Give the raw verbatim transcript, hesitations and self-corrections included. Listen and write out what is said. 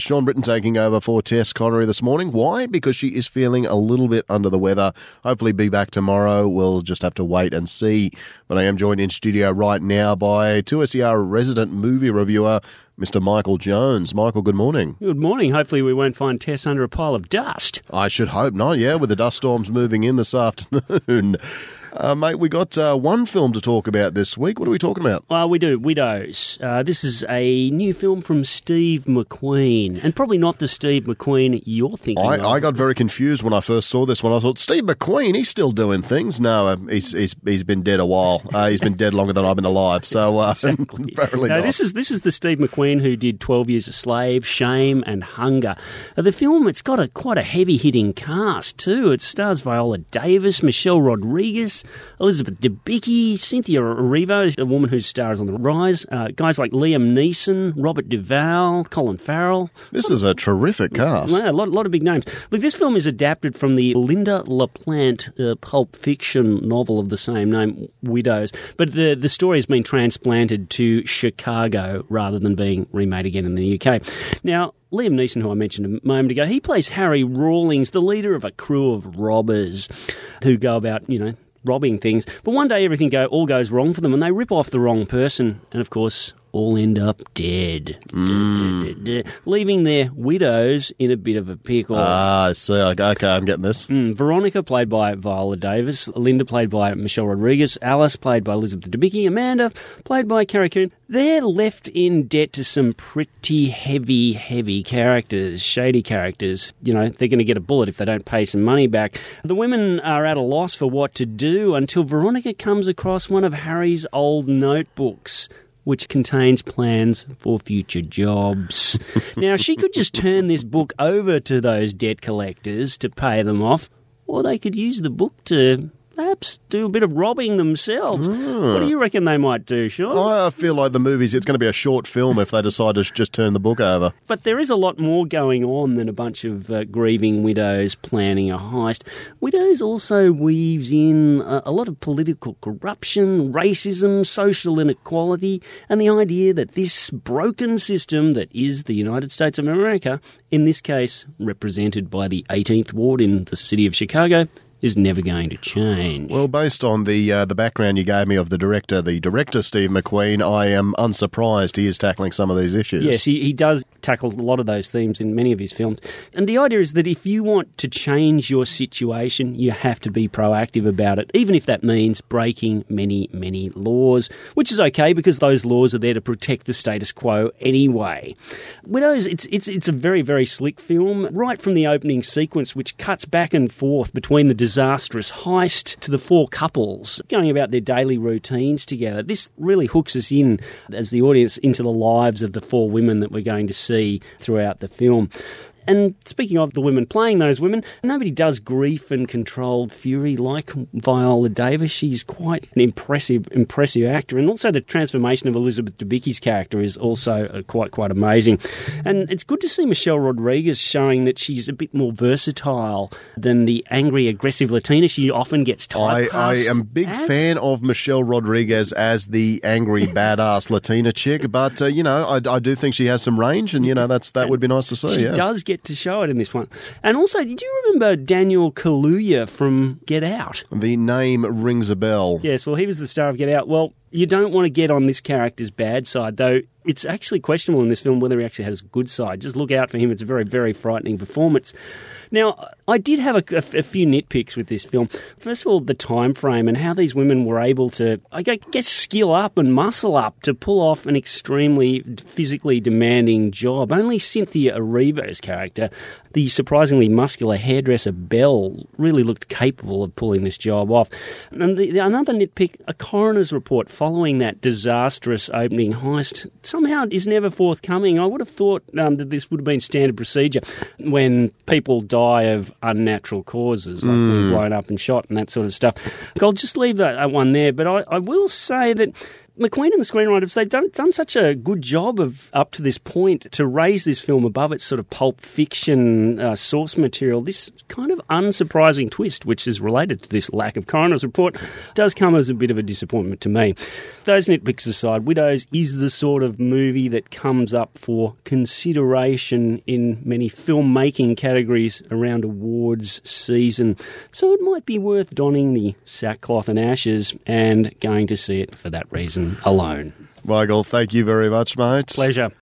Sean Britton taking over for Tess Connery this morning. Why? Because she is feeling a little bit under the weather. Hopefully be back tomorrow. We'll just have to wait and see. But I am joined in studio right now by two S E R resident movie reviewer, Mister Michael Jones. Michael, good morning. Good morning. Hopefully we won't find Tess under a pile of dust. I should hope not, yeah, with the dust storms moving in this afternoon. Uh, mate, we got uh, one film to talk about this week. What are we talking about? Well, we do. Widows. Uh, this is a new film from Steve McQueen, and probably not the Steve McQueen you're thinking I, of. I got very confused when I first saw this one. I thought, Steve McQueen, he's still doing things. No, uh, he's, he's he's been dead a while. Uh, he's been dead longer than I've been alive. So uh, exactly. apparently no, not. This is, this is the Steve McQueen who did twelve Years a Slave, Shame and Hunger. Uh, the film, it's got a quite a heavy-hitting cast too. It stars Viola Davis, Michelle Rodriguez, Elizabeth Debicki, Cynthia Erivo, the woman whose star is on the rise, uh, guys like Liam Neeson, Robert Duvall, Colin Farrell. This is a terrific cast. Yeah, a lot, a lot of big names. Look, this film is adapted from the Linda LaPlante uh, pulp fiction novel of the same name, Widows, but the, the story has been transplanted to Chicago rather than being remade again in the U K. Now, Liam Neeson, who I mentioned a moment ago, he plays Harry Rawlings, the leader of a crew of robbers who go about, you know, robbing things. But one day everything go all goes wrong for them and they rip off the wrong person and, of course, all end up dead. Mm. Dead, dead, dead, dead. Leaving their widows in a bit of a pickle. Ah, I see. Okay, I'm getting this. Mm, Veronica, played by Viola Davis. Linda, played by Michelle Rodriguez. Alice, played by Elizabeth Debicki. Amanda, played by Carrie Coon. They're left in debt to some pretty heavy, heavy characters, shady characters. You know, they're going to get a bullet if they don't pay some money back. The women are at a loss for what to do until Veronica comes across one of Harry's old notebooks, which contains plans for future jobs. Now, she could just turn this book over to those debt collectors to pay them off, or they could use the book to perhaps do a bit of robbing themselves. Mm. What do you reckon they might do, Sean? I feel like the movie's, it's going to be a short film if they decide to just turn the book over. But there is a lot more going on than a bunch of uh, grieving widows planning a heist. Widows also weaves in a, a lot of political corruption, racism, social inequality, and the idea that this broken system that is the United States of America, in this case represented by the eighteenth Ward in the city of Chicago, is never going to change. Well, based on the uh, the background you gave me of the director, the director Steve McQueen, I am unsurprised he is tackling some of these issues. Yes, he, he does tackle a lot of those themes in many of his films. And the idea is that if you want to change your situation, you have to be proactive about it, even if that means breaking many, many laws, which is okay because those laws are there to protect the status quo anyway. Widows, it's it's it's a very, very slick film, right from the opening sequence, which cuts back and forth between the disastrous heist to the four couples going about their daily routines together. This really hooks us in as the audience into the lives of the four women that we're going to see throughout the film. And speaking of the women playing those women, nobody does grief and controlled fury like Viola Davis. She's quite an impressive, impressive actor. And also the transformation of Elizabeth Debicki's character is also uh, quite, quite amazing. And it's good to see Michelle Rodriguez showing that she's a bit more versatile than the angry, aggressive Latina she often gets typecast I, I am a big as. fan of Michelle Rodriguez as the angry, badass Latina chick, but, uh, you know, I, I do think she has some range, and, you know, that's that would be nice to see. She yeah. does get to show it in this one. And also, did you remember Daniel Kaluuya from Get Out? The name rings a bell. Yes, well, he was the star of Get Out. Well, you don't want to get on this character's bad side, though it's actually questionable in this film whether he actually has a good side. Just look out for him. It's a very, very frightening performance. Now, I did have a, a, a few nitpicks with this film. First of all, the time frame and how these women were able to, I guess, skill up and muscle up to pull off an extremely physically demanding job. Only Cynthia Erivo's character, the surprisingly muscular hairdresser Belle, really looked capable of pulling this job off. And the, the, another nitpick, a coroner's report following that disastrous opening heist somehow is never forthcoming. I would have thought um, that this would have been standard procedure when people die of unnatural causes, like mm. being blown up and shot and that sort of stuff. I'll just leave that, that one there, but I, I will say that McQueen and the screenwriters, they've done, done such a good job of, up to this point, to raise this film above its sort of pulp fiction uh, source material. This kind of unsurprising twist, which is related to this lack of coroner's report, does come as a bit of a disappointment to me. Those nitpicks aside, Widows is the sort of movie that comes up for consideration in many filmmaking categories around awards season. So it might be worth donning the sackcloth and ashes and going to see it for that reason alone. Michael, thank you very much, mate. Pleasure.